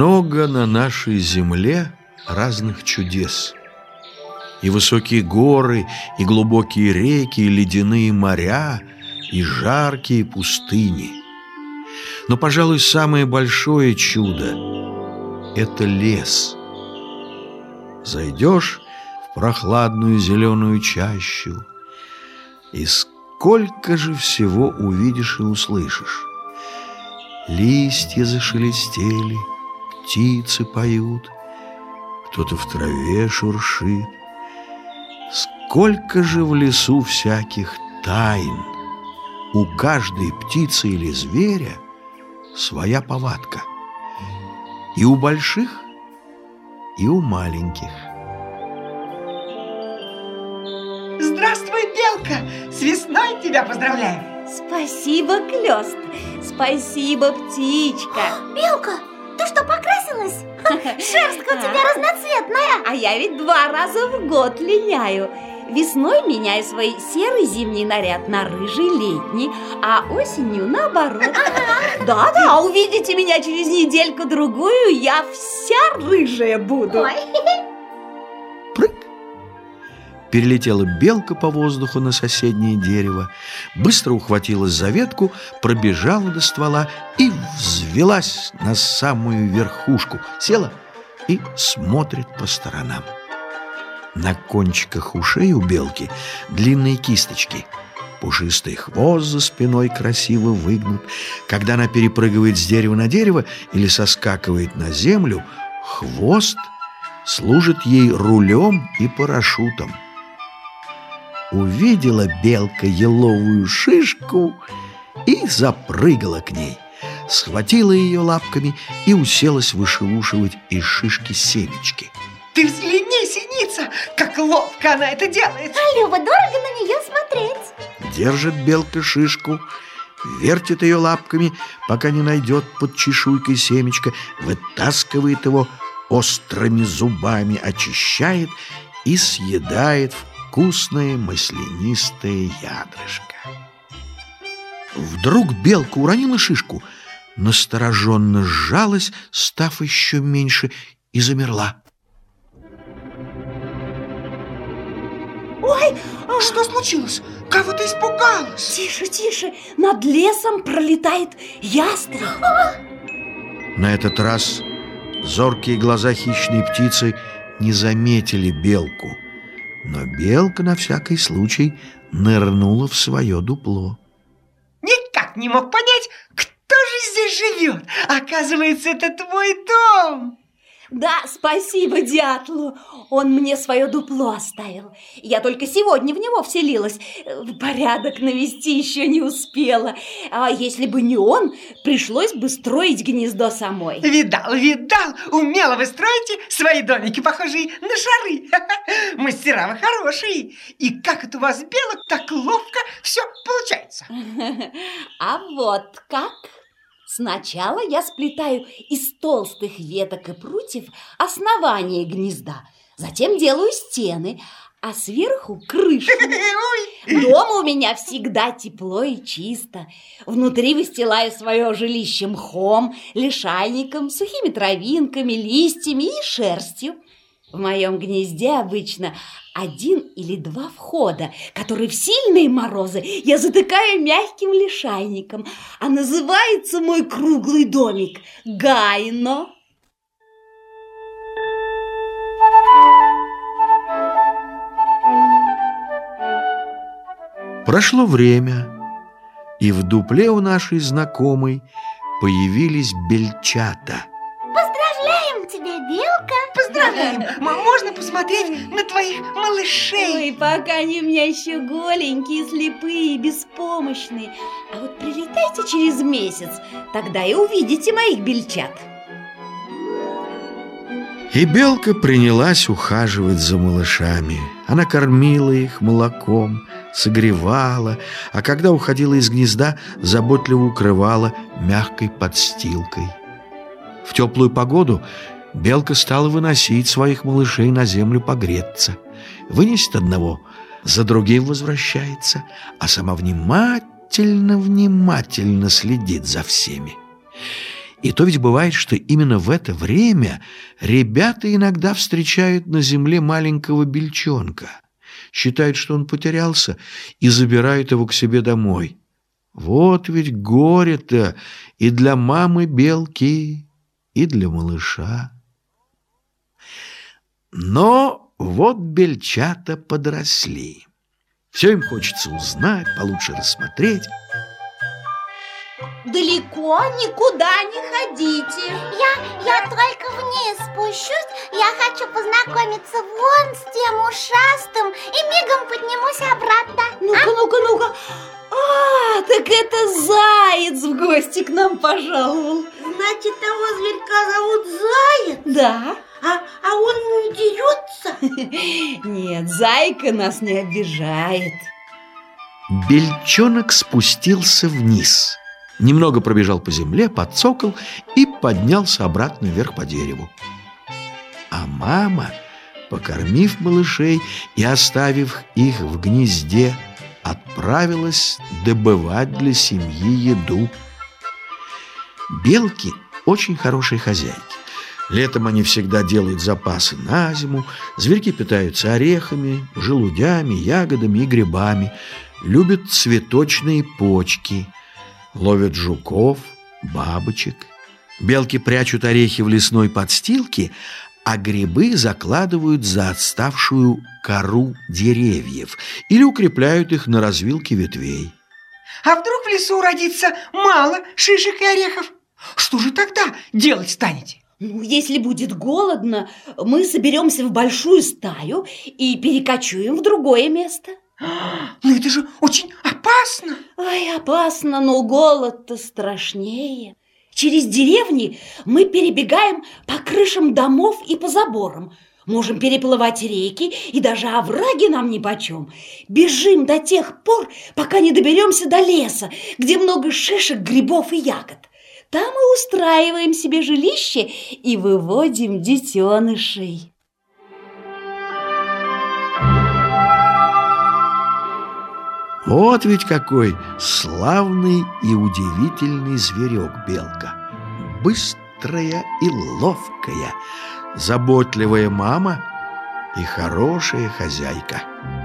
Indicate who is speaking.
Speaker 1: Много на нашей земле разных чудес. И высокие горы, и глубокие реки, и ледяные моря, и жаркие пустыни. Но, пожалуй, самое большое чудо – это лес. Зайдешь в прохладную зеленую чащу, и сколько же всего увидишь и услышишь. Листья зашелестели, птицы поют, кто-то в траве шуршит. Сколько же в лесу всяких тайн! У каждой птицы или зверя своя повадка. И у больших, и у маленьких.
Speaker 2: Здравствуй, белка! С весной тебя поздравляю!
Speaker 3: Спасибо, Клёст! Спасибо, птичка!
Speaker 4: Белка, ты что, покрасилась? Шерстка у тебя разноцветная!
Speaker 3: А я ведь 2 раза в год линяю. Весной меняю свой серый зимний наряд на рыжий летний, а осенью наоборот. Да-да, увидите меня через недельку-другую, я вся рыжая буду.
Speaker 4: Ой.
Speaker 1: Прыг! Перелетела белка по воздуху на соседнее дерево, быстро ухватилась за ветку, пробежала до ствола и взвелась на самую верхушку, села и смотрит по сторонам. На кончиках ушей у белки длинные кисточки, пушистый хвост за спиной красиво выгнут. Когда она перепрыгивает с дерева на дерево или соскакивает на землю, хвост служит ей рулем и парашютом. Увидела белка еловую шишку и запрыгала к ней, схватила ее лапками и уселась вышелушивать из шишки семечки.
Speaker 2: Ты взгляни, синица, как ловко она это делает!
Speaker 4: А Люба, дорого на нее смотреть.
Speaker 1: Держит белка шишку, вертит ее лапками, пока не найдет под чешуйкой семечко, вытаскивает его острыми зубами, очищает и съедает вкусное маслянистое ядрышко. Вдруг белка уронила шишку, настороженно сжалась, став еще меньше, и замерла.
Speaker 3: Ой,
Speaker 2: Что случилось? Кого ты испугалась?
Speaker 3: тише, тише, над лесом пролетает ястреб.
Speaker 1: На этот раз зоркие глаза хищной птицы не заметили белку, но белка на всякий случай нырнула в свое дупло.
Speaker 2: Никак не мог понять, кто же здесь живет. Оказывается, это твой дом.
Speaker 3: Да, спасибо дятлу. Он мне свое дупло оставил. Я только сегодня в него вселилась. Порядок навести еще не успела. А если бы не он, пришлось бы строить гнездо самой.
Speaker 2: Видал, умело вы строите свои домики, похожие на шары. Мастера вы хорошие. И как это у вас, белок, так ловко все получается.
Speaker 3: А вот как? Сначала я сплетаю из толстых веток и прутьев основание гнезда, затем делаю стены, а сверху крышу. Дома у меня всегда тепло и чисто. Внутри выстилаю свое жилище мхом, лишайником, сухими травинками, листьями и шерстью. В моем гнезде обычно 1 или 2 входа, которые в сильные морозы я затыкаю мягким лишайником, а называется мой круглый домик гайно.
Speaker 1: Прошло время, и в дупле у нашей знакомой появились бельчата.
Speaker 4: Поздравляем тебя, белка.
Speaker 2: Поздравляем. Можно посмотреть на твоих малышей?
Speaker 3: Ой, пока они у меня еще голенькие, слепые, беспомощные. А вот прилетайте через месяц, тогда и увидите моих бельчат.
Speaker 1: И белка принялась ухаживать за малышами. Она кормила их молоком, согревала, а когда уходила из гнезда, заботливо укрывала мягкой подстилкой. В теплую погоду белка стала выносить своих малышей на землю погреться. Вынесет одного, за другим возвращается, а сама внимательно следит за всеми. И то ведь бывает, что именно в это время ребята иногда встречают на земле маленького бельчонка, считают, что он потерялся, и забирают его к себе домой. Вот ведь горе-то и для мамы белки, и для малыша. Но вот бельчата подросли. Все им хочется узнать, получше рассмотреть.
Speaker 3: Далеко никуда не ходите.
Speaker 4: Я только вниз спущусь. Я хочу познакомиться вон с тем ушастым и мигом поднимусь обратно.
Speaker 3: Ну-ка. А, так это заяц в гости к нам пожаловал.
Speaker 5: Значит, того зверька зовут Заяц?
Speaker 3: Да.
Speaker 5: А он не дерется?
Speaker 3: Нет, зайка нас не обижает.
Speaker 1: Бельчонок спустился вниз, немного пробежал по земле, подцокал и поднялся обратно вверх по дереву. А мама, покормив малышей и оставив их в гнезде, отправилась добывать для семьи еду. Белки очень хорошие хозяйки. Летом они всегда делают запасы на зиму, зверьки питаются орехами, желудями, ягодами и грибами, любят цветочные почки, ловят жуков, бабочек. Белки прячут орехи в лесной подстилке, а грибы закладывают за отставшую кору деревьев или укрепляют их на развилке ветвей.
Speaker 2: А вдруг в лесу родится мало шишек и орехов? Что же тогда делать станете?
Speaker 3: Ну, если будет голодно, мы соберемся в большую стаю и перекочуем в другое место.
Speaker 2: Но это же очень опасно.
Speaker 3: Ой, опасно, но голод-то страшнее. Через деревни мы перебегаем по крышам домов и по заборам. Можем переплывать реки, и даже овраги нам нипочем. Бежим до тех пор, пока не доберемся до леса, где много шишек, грибов и ягод. Там мы устраиваем себе жилище и выводим детенышей.
Speaker 1: Вот ведь какой славный и удивительный зверек белка. Быстрая и ловкая, заботливая мама и хорошая хозяйка.